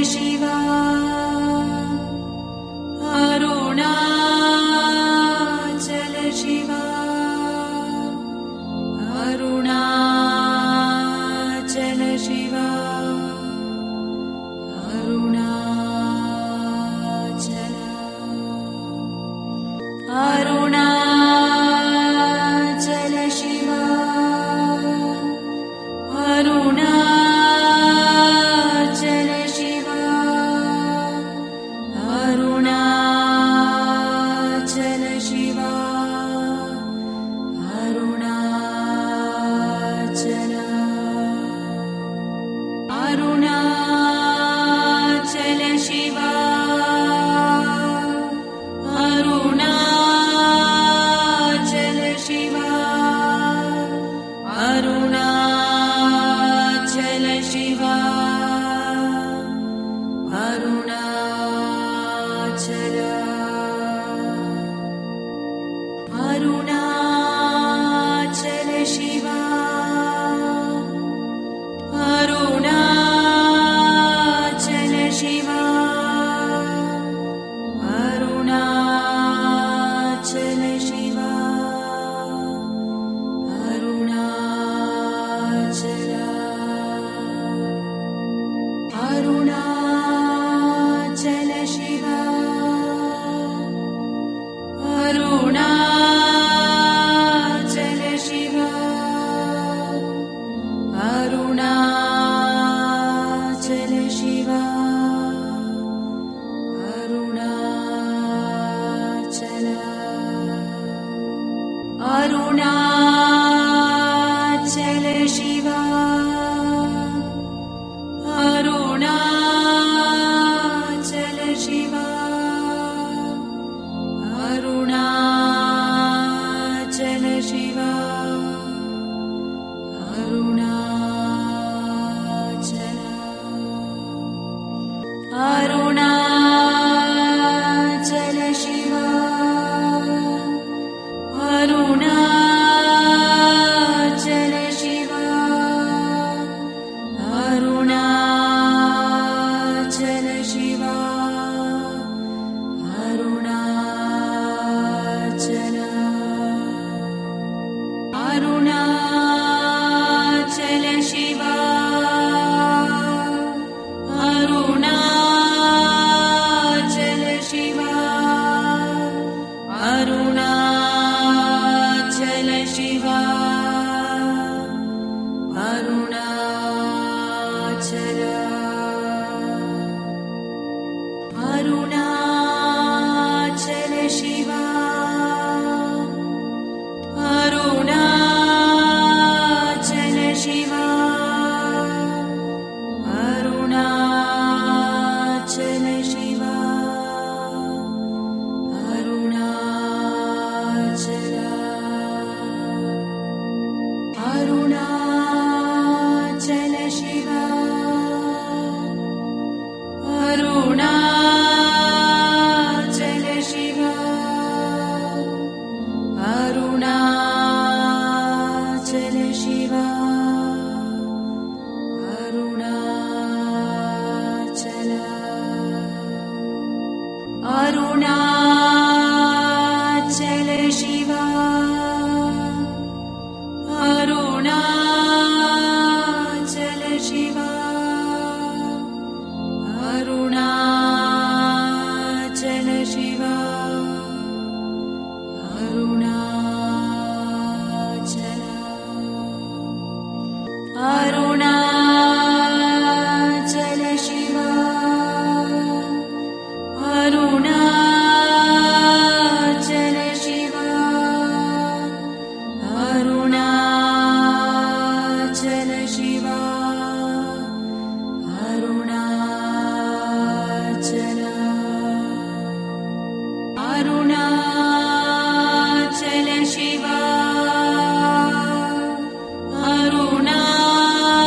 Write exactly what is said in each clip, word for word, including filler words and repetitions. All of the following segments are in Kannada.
अरुणाचल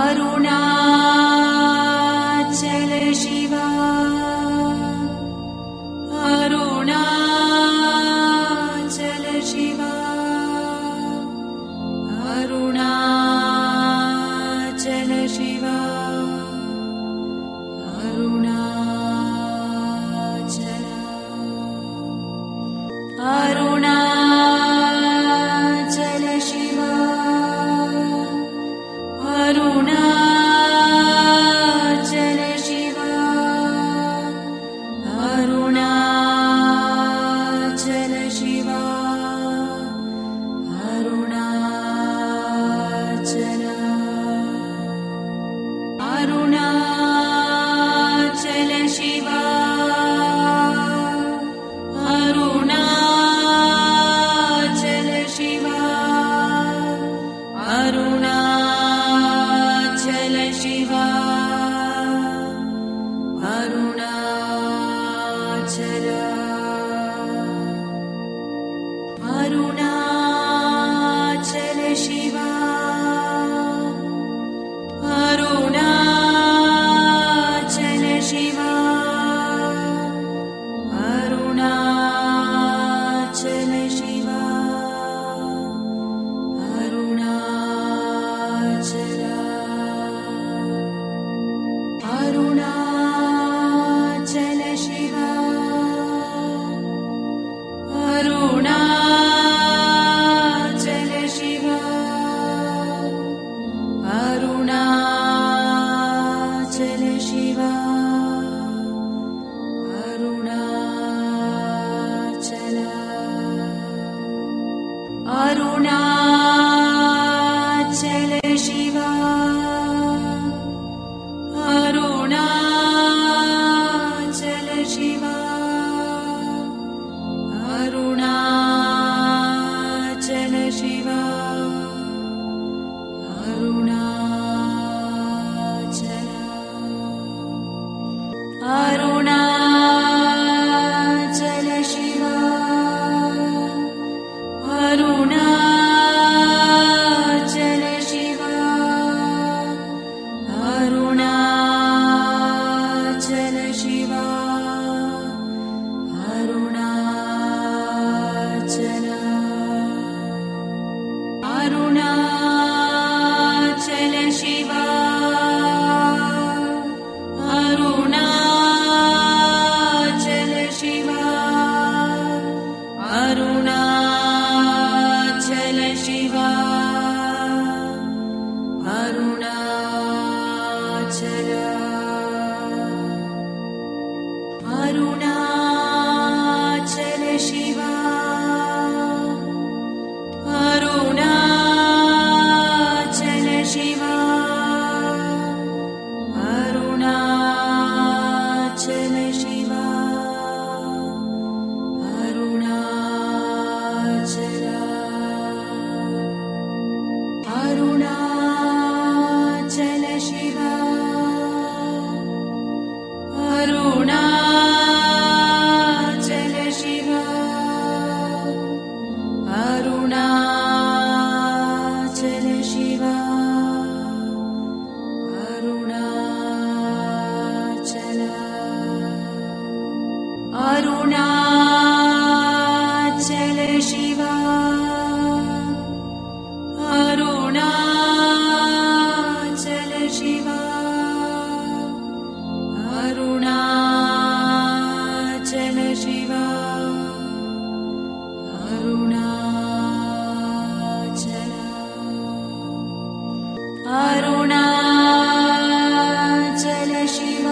ಅರುಣಾಚಲ ಶಿವ ಅರುಣಾಚಲ ಶಿವ ಅರುಣಾಚಲ ಶಿವ ಅರುಣಾಚಲ ಅರುಣಾಚಲ ಶಿವ ಅರುಣಾಚಲ ಶಿವ ಅರುಣಾಚಲ ಶಿವ ಅರುಣಾಚಲ ಅರುಣಾಚಲ ಶಿವ ಅರುಣಾಚಲ ಶಿವ ಅರುಣಾಚಲ ಶಿವ ಅರುಣಾಚಲ ಅರುಣಾಚಲ ಶಿವ ಅರುಣಾಚಲ ಶಿವ ಅರುಣಾಚಲ ಶಿವ ಅರುಣಾಚಲ ಅರುಣಾಚಲ ಶಿವ ಅರುಣಾಚಲ ಶಿವ ಅರುಣಾಚಲ ಶಿವ ಅರುಣಾಚಲ ಅರುಣಾಚಲ ಶಿವ ಅರುಣಾಚಲ ಶಿವ ಅರುಣಾಚಲ ಶಿವ ಅರುಣಾಚಲ ಅರುಣಾಚಲ ಶಿವ ಅರುಣಾಚಲ ಶಿವ ಅರುಣಾಚಲ ಶಿವ ಅರುಣಾಚಲ ಅರುಣಾಚಲ ಶಿವ ಅರುಣಾಚಲ ಶಿವ ಅರುಣಾಚಲ ಶಿವ ಅರುಣಾಚಲ ಅರುಣಾಚಲ ಶಿವ ಅರುಣಾಚಲ ಶಿವ ಅರುಣಾಚಲ ಶಿವ ಅರುಣಾಚಲ ಅರುಣಾಚಲ ಶಿವ ಅರುಣಾಚಲ ಶಿವ ಅರುಣಾಚಲ ಶಿವ ಅರುಣಾಚಲ ಅರುಣಾಚಲ ಶಿವ ಅರುಣಾಚಲ ಶಿವ ಅರುಣಾಚಲ ಶಿವ ಅರುಣಾಚಲ ಅರುಣಾಚಲ ಶಿವ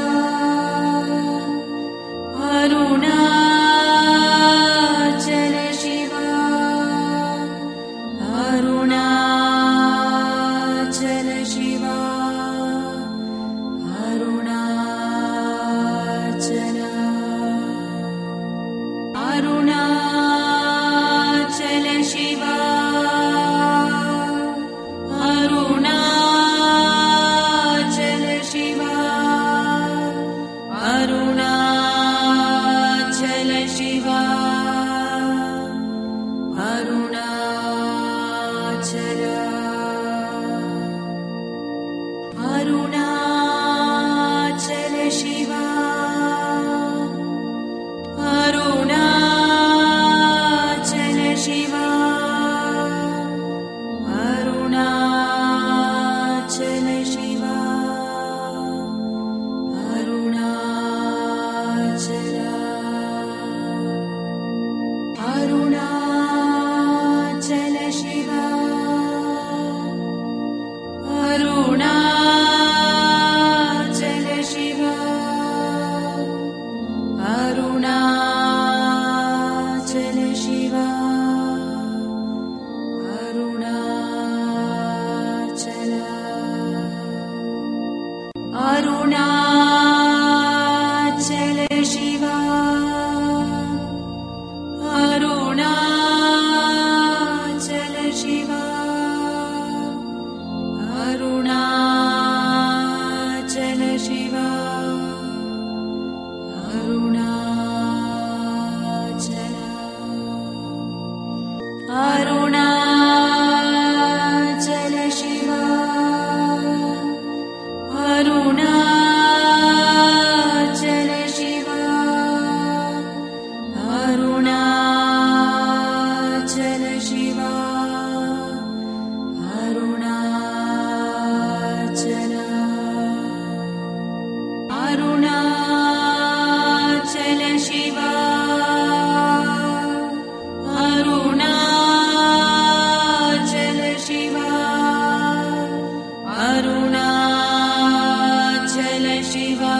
ಅರುಣಾಚಲ ಶಿವ ಅರುಣಾಚಲ ಶಿವ ಅರುಣಾಚಲ ಅರುಣಾಚಲ ಶಿವ ಅರುಣಾಚಲ अरुणाचल शिवा अरुणाचल शिवा अरुणाचल शिवा अरुणाचल अरुणाचल शिवा अरुणाचल शिवा अरुणाचल शिवा अरुणाचल अरुणाचल शिवा अरुणाचल शिवा अरुणाचल शिवा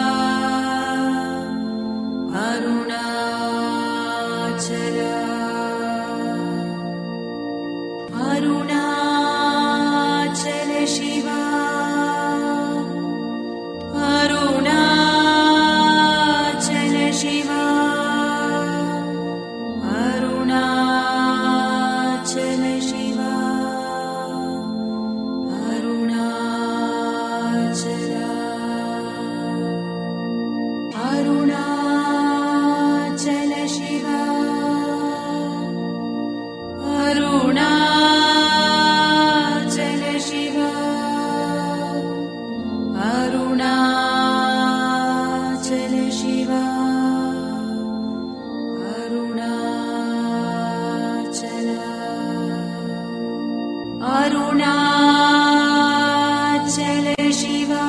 अरुणाचल अरुणाचल शिवा अरुणाचल शिवा अरुणाचल शिवा अरुणाचल अरुणाचल शिवा अरुणाचल शिवा अरुणाचल शिवा अरुणाचल अरुणाचल शिवा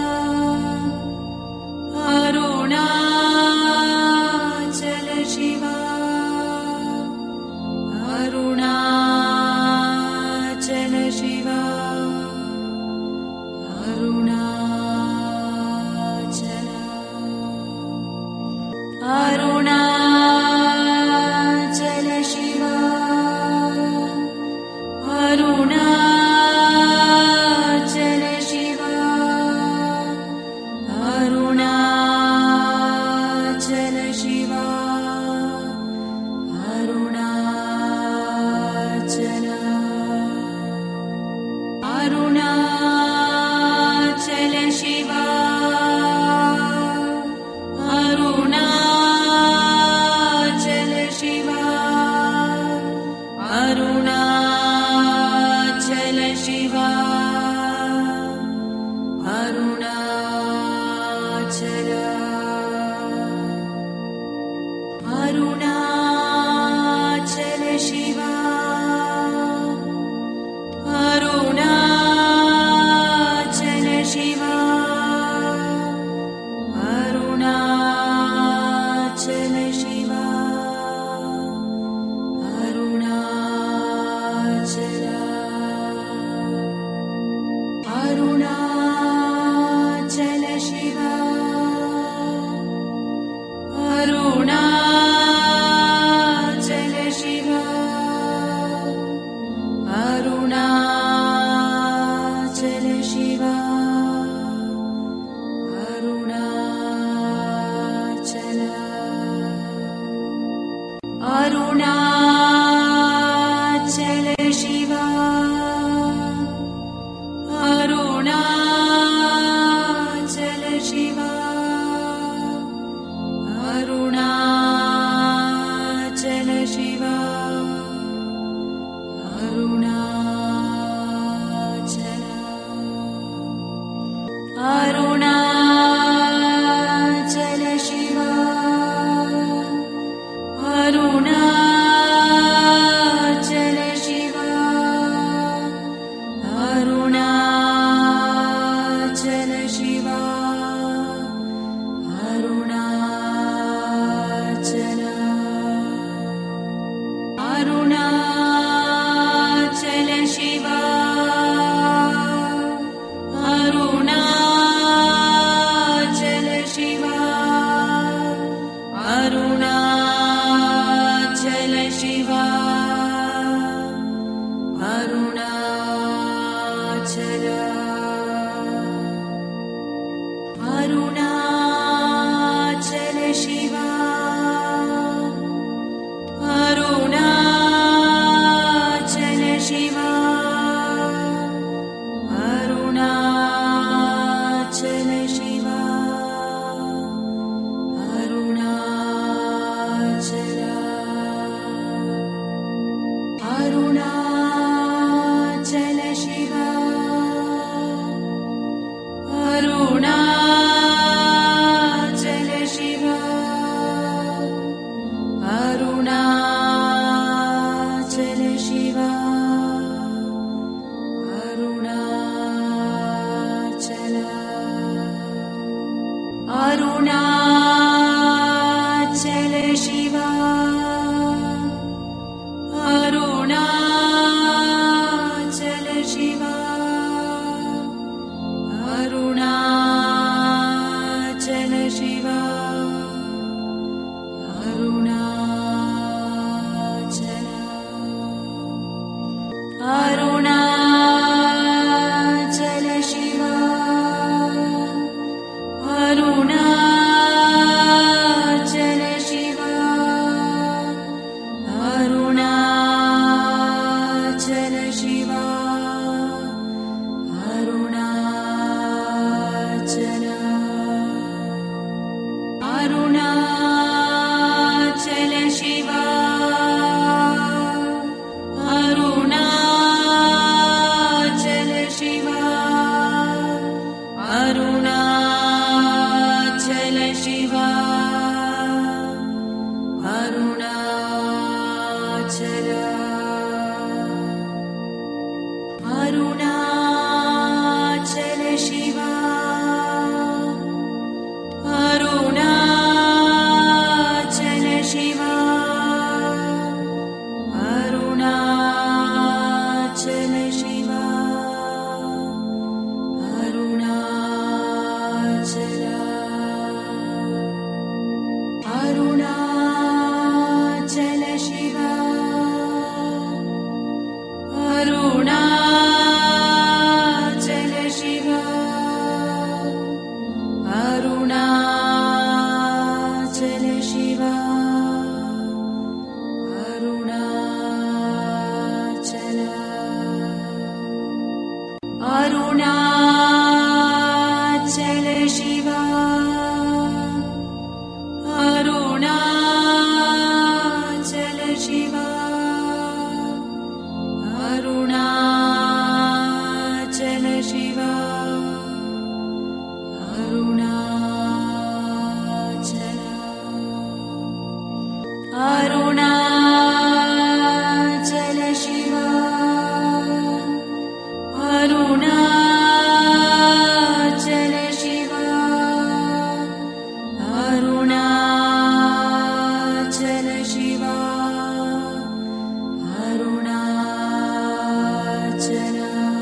अरुणाचल शिवा अरुणाचल शिवा अरुणाचल अरुणाचल शिवा अरुणाचल शिवा अरुणाचल शिवा अरुणाचल अरुणाचल शिवा अरुणाचल शिवा अरुणाचल शिवा अरुणाचल अरुणाचल शिवा अरुणाचल शिवा अरुणाचल शिवा अरुणाचल अरुणाचल शिवा अरुणाचल शिवा अरुणाचल शिवा अरुणाचल अरुणाचल शिवा अरुणाचल शिवा अरुणाचल शिवा अरुणाचल अरुणाचल शिवा अरुणाचल शिवा अरुणाचल शिवा अरुणाचल अरुणाचल शिवा अरुणाचल अरुणाचल शिवा अरुणाचल शिवा अरुणाचल शिवा अरुणाचल अरुणाचल शिवा अरुणाचल शिवा अरुणाचल शिवा अरुणाचल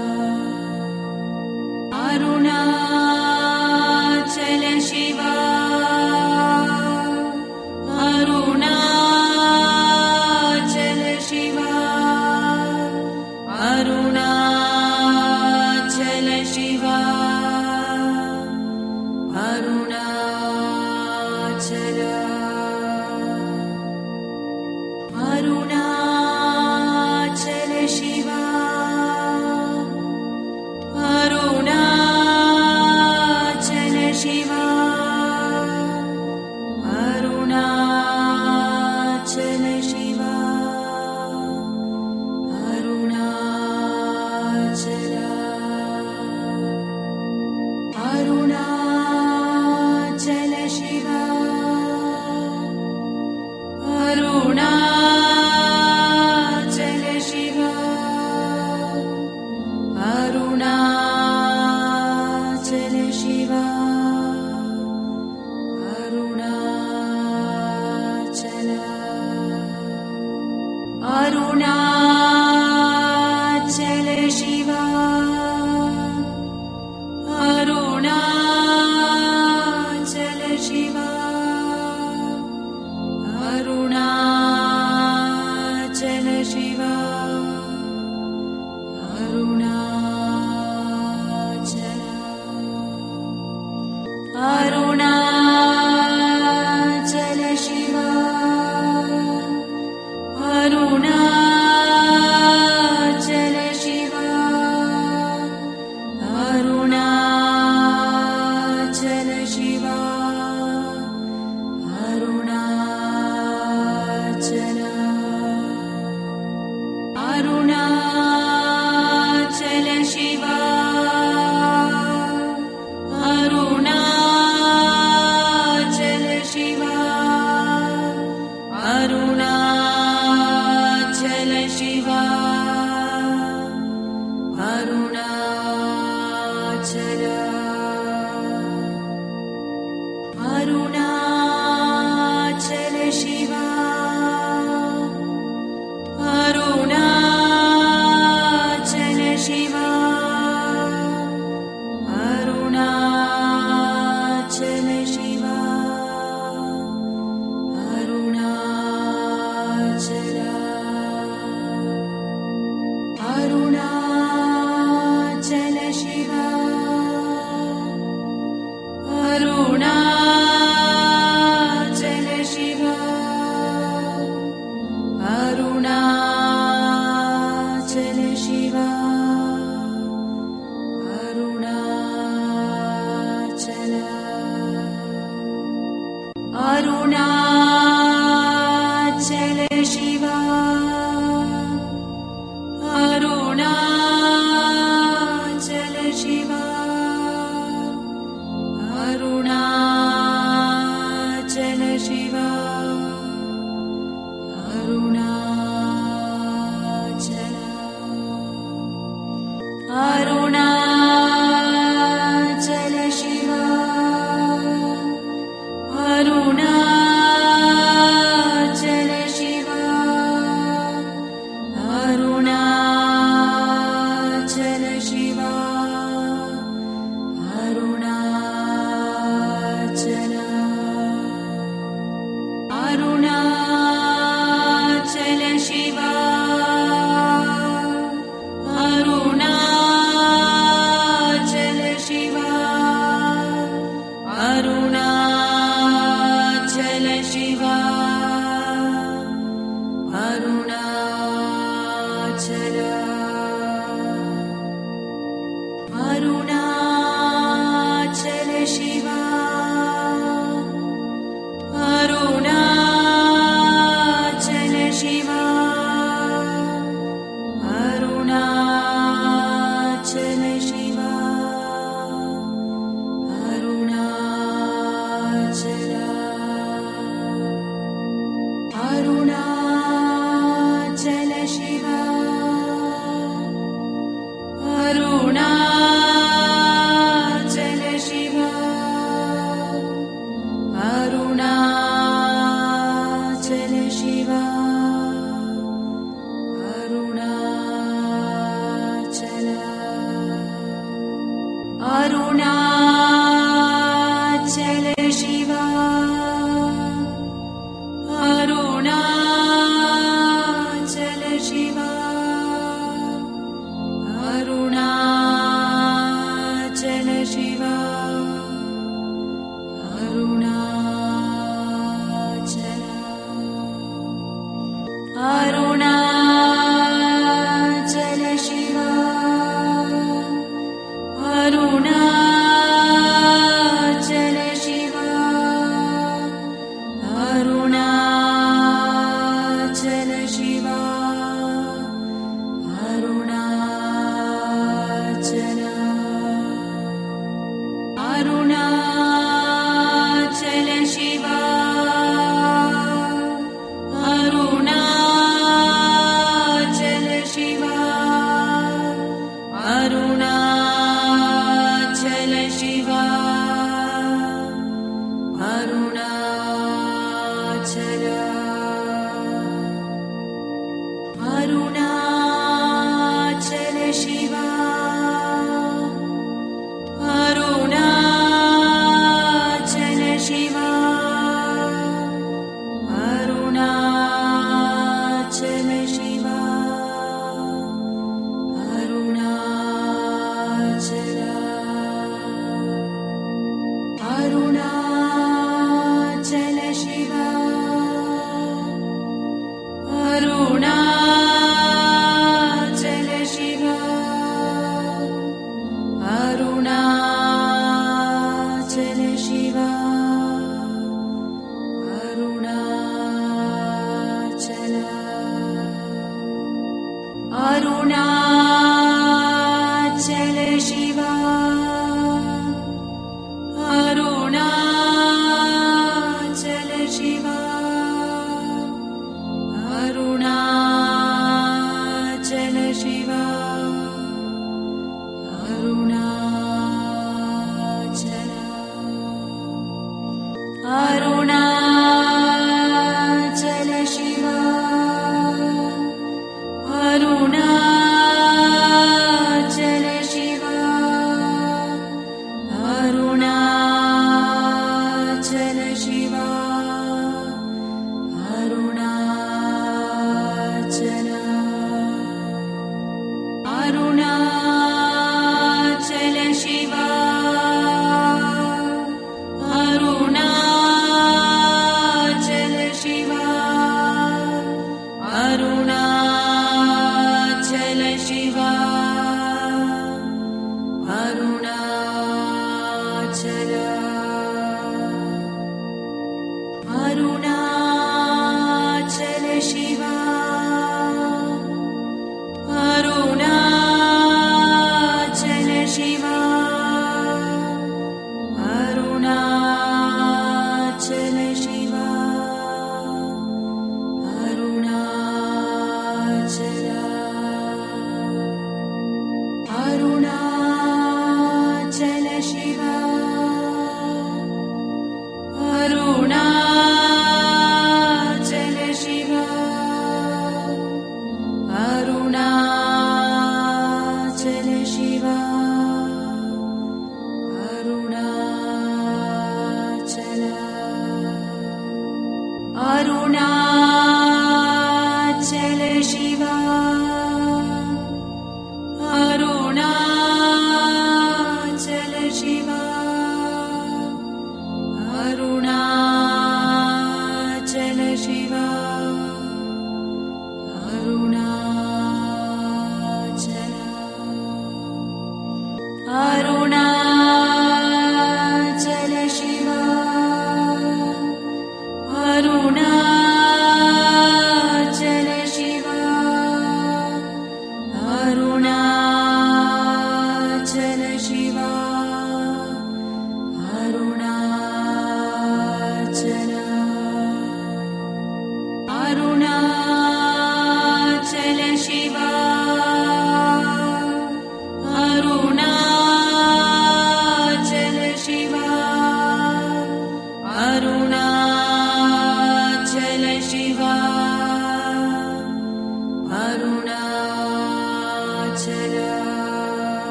अरुणाचल शिवा अरुणाचल शिवा अरुणाचल शिवा अरुणाचल अरुणाचल शिवा अरुणाचल शिवा अरुणाचल शिवा अरुणाचल अरुणाचल शिवा अरुणाचल शिवा अरुणाचल शिवा अरुणाचल अरुणाचल शिवा अरुणाचल शिवा अरुणाचल शिवा अरुणाचल अरुणाचल शिवा अरुणाचल शिवा अरुणाचल शिवा अरुणाचल अरुणाचल शिवा अरुणाचल शिवा अरुणाचल शिवा अरुणाचल अरुणाचल शिवा अरुणाचल शिवा अरुणाचल शिवा अरुणाचल अरुणाचल शिवा अरुणाचल शिवा अरुणाचल शिवा अरुणाचल अरुणाचल शिवा अरुणाचल शिवा अरुणाचल शिवा अरुणाचल अरुणाचल शिवा अरुणाचल शिवा अरुणाचल शिवा अरुणाचल अरुणाचल शिवा अरुणाचल शिवा अरुणाचल शिवा अरुणाचल अरुणाचल शिवा अरुणाचल शिवा अरुणाचल शिवा अरुणाचल अरुणाचल शिवा अरुणाचल शिवा अरुणाचल शिवा अरुणाचल अरुणाचल शिवा अरुणाचल शिवा अरुणाचल शिवा अरुणाचल अरुणाचल शिवा अरुणाचल शिवा अरुणाचल शिवा अरुणाचल अरुणाचल शिवा अरुणाचल शिवा अरुणाचल शिवा अरुणाचल अरुणाचल शिवा अरुणाचल शिवा अरुणाचल शिवा अरुणाचल अरुणाचल शिवा अरुणाचल शिवा अरुणाचल शिवा अरुणाचल अरुणाचल शिवा अरुणाचल शिवा अरुणाचल शिवा अरुणाचल अरुणाचल शिवा अरुणाचल शिवा अरुणाचल शिवा अरुणाचल अरुणाचल शिवा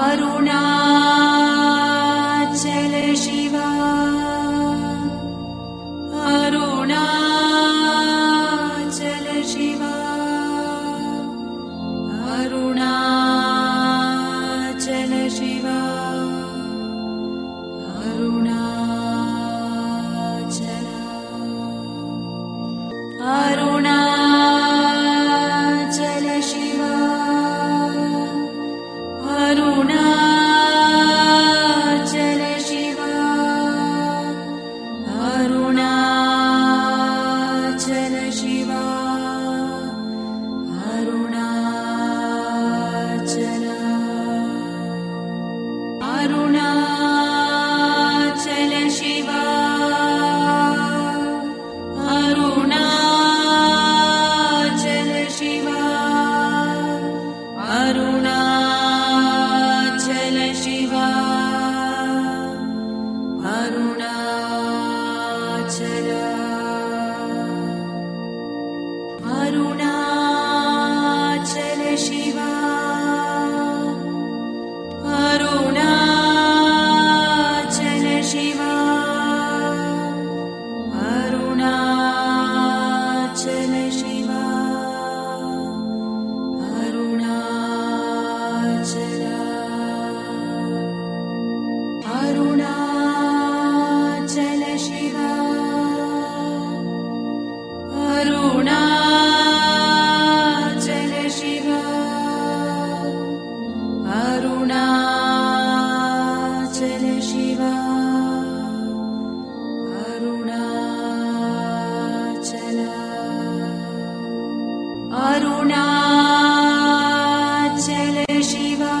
अरुणाचल शिवा अरुणाचल शिवा अरुणाचल शिवा अरुणाचल अरुणाचल शिवा अरुणाचल शिवा अरुणाचल शिवा अरुणाचल अरुणाचल शिवा अरुणाचल शिवा अरुणाचल शिवा अरुणाचल अरुणाचल शिवा अरुणाचल शिवा अरुणाचल शिवा अरुणाचल अरुणाचल शिवा अरुणाचल शिवा अरुणाचल शिवा अरुणाचल अरुणाचल शिवा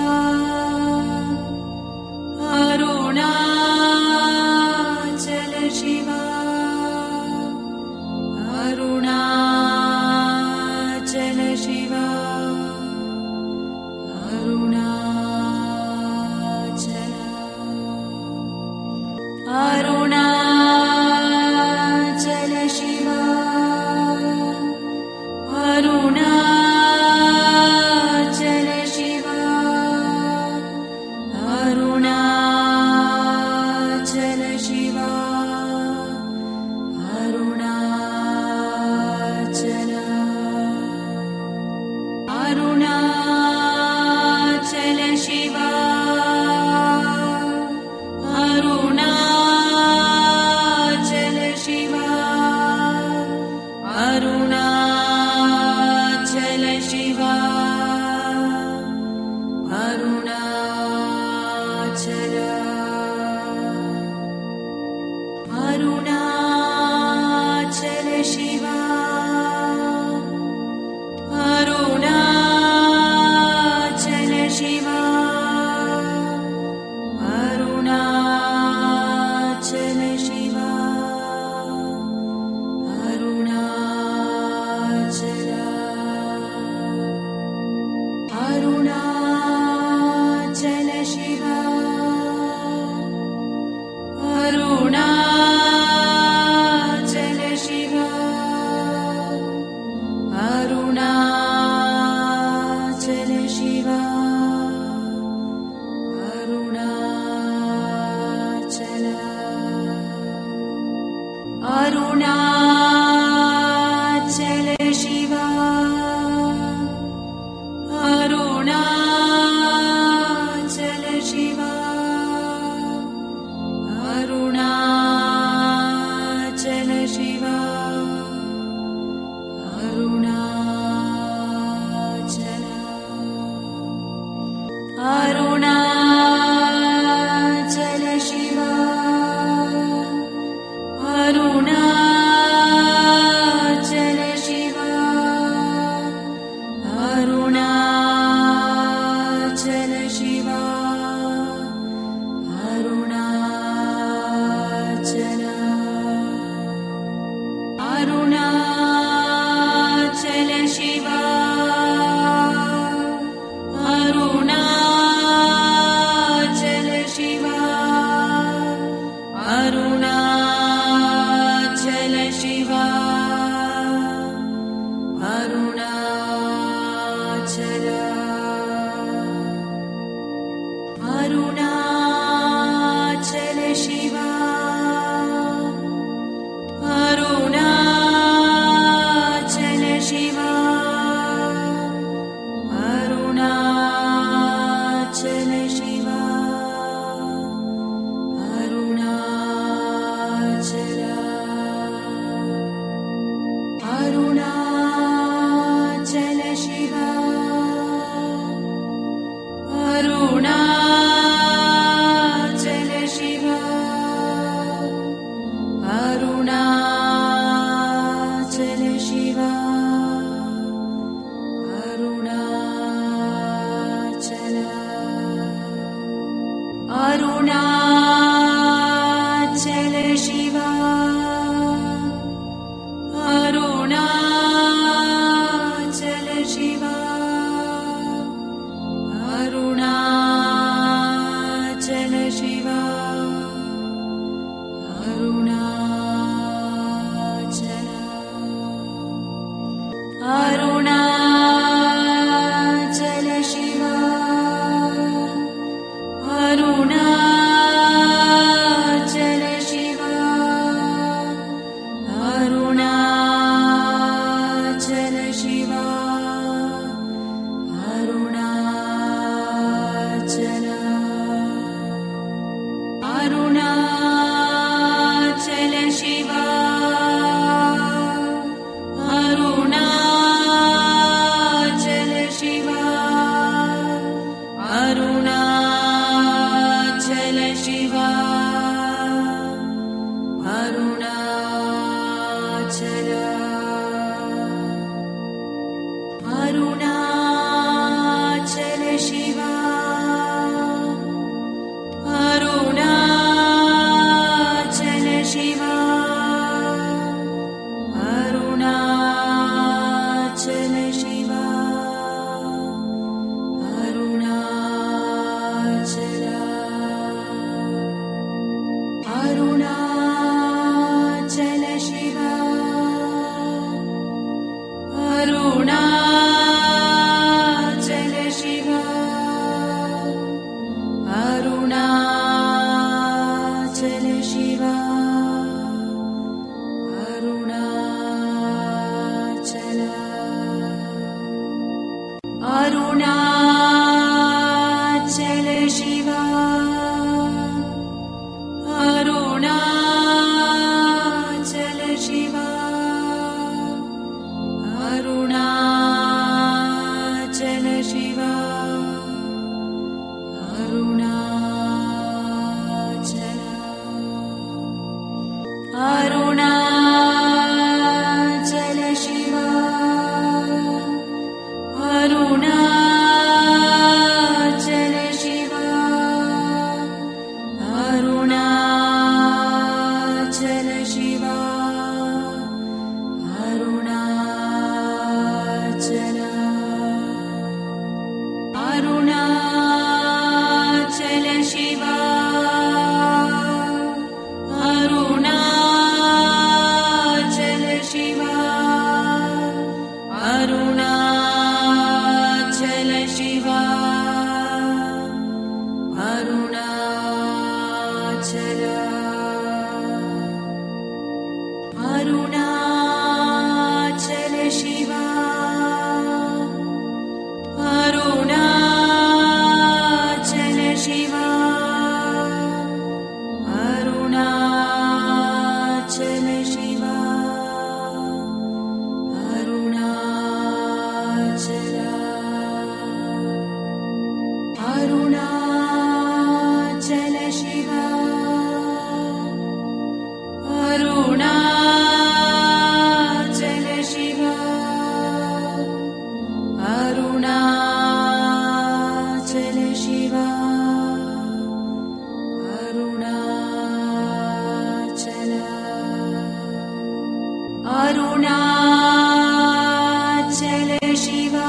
अरुणाचल शिवा अरुणाचल शिवा अरुणाचल अरुणाचल शिवा अरुणाचल शिवा अरुणाचल शिवा अरुणाचल अरुणाचल शिवा अरुणाचल शिवा अरुणाचल शिवा अरुणाचल अरुणाचल शिवा अरुणाचल शिवा अरुणाचल शिवा अरुणाचल अरुणाचल शिवा अरुणाचल शिवा अरुणाचल शिवा अरुणाचल अरुणाचल शिवा अरुणाचल शिवा अरुणाचल शिवा अरुणाचल अरुणाचल शिवा अरुणाचल शिवा अरुणाचल शिवा अरुणाचल अरुणाचल शिवा अरुणाचल अरुणाचल शिवा अरुणाचल शिवा अरुणाचल शिवा अरुणाचल अरुणाचल शिवा अरुणाचल शिवा अरुणाचल शिवा अरुणाचल अरुणाचल शिवा अरुणाचल शिवा अरुणाचल शिवा अरुणाचल अरुणाचल शिवा अरुणाचल शिवा अरुणाचल शिवा अरुणाचल अरुणाचल शिवा अरुणाचल शिवा अरुणाचल शिवा अरुणाचल अरुणाचल शिवा अरुणाचल शिवा अरुणाचल शिवा अरुणाचल अरुणाचल शिवा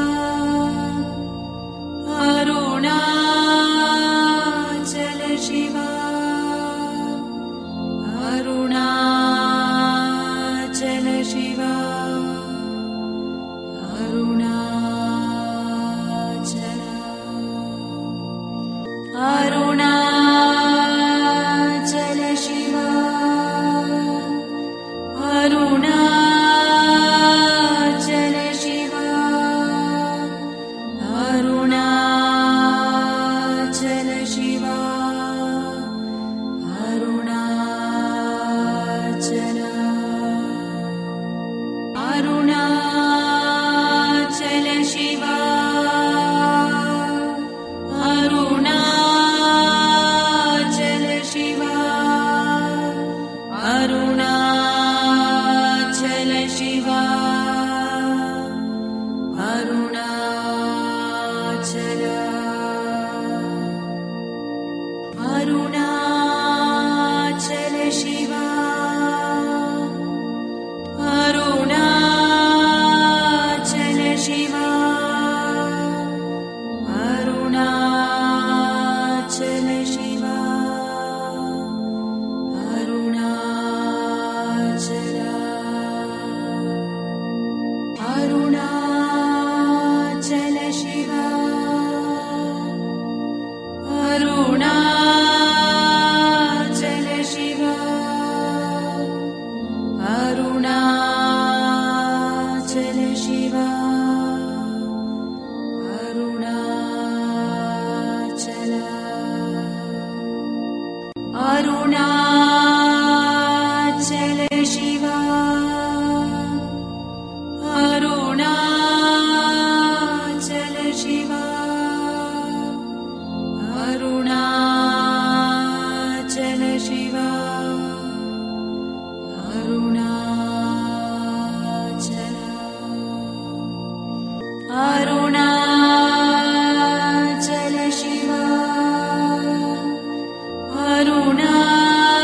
अरुणाचल शिवा अरुणाचल शिवा अरुणाचल अरुणाचल शिवा अरुणाचल शिवा अरुणाचल शिवा अरुणाचल अरुणाचल शिवा अरुणाचल शिवा अरुणाचल शिवा अरुणाचल अरुणाचल शिवा अरुणाचल शिवा अरुणाचल शिवा अरुणाचल अरुणाचल शिवा अरुणाचल शिवा अरुणाचल शिवा अरुणाचल अरुणाचल शिवा अरुणाचल शिवा अरुणाचल शिवा अरुणाचल अरुणाचल शिवा अरुणाचल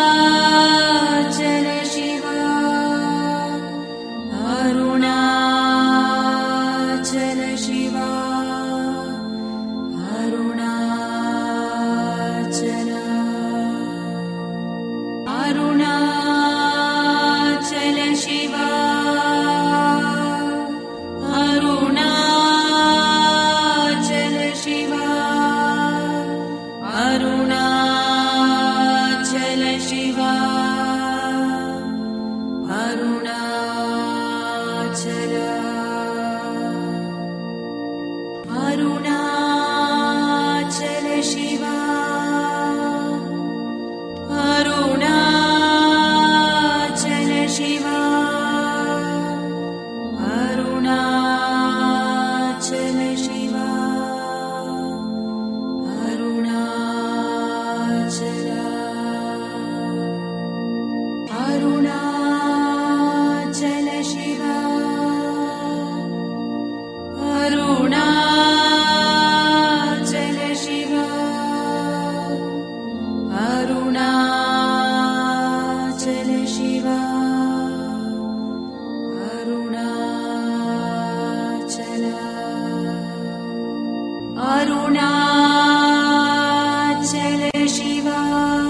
अरुणाचल शिवा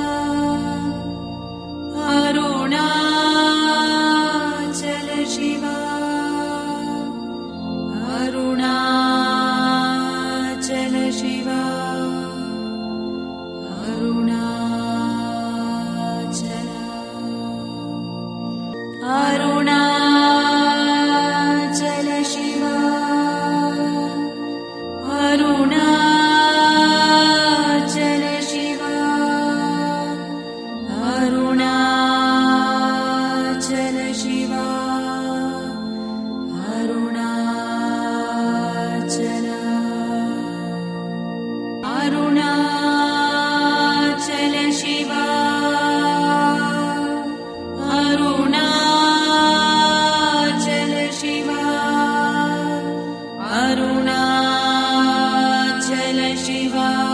अरुणाचल शिवा अरुणाचल शिवा अरुणाचल अरुणाचल शिवा अरुणाचल शिवा अरुणाचल शिवा अरुणाचल अरुणाचल शिवा अरुणाचल शिवा अरुणाचल शिवा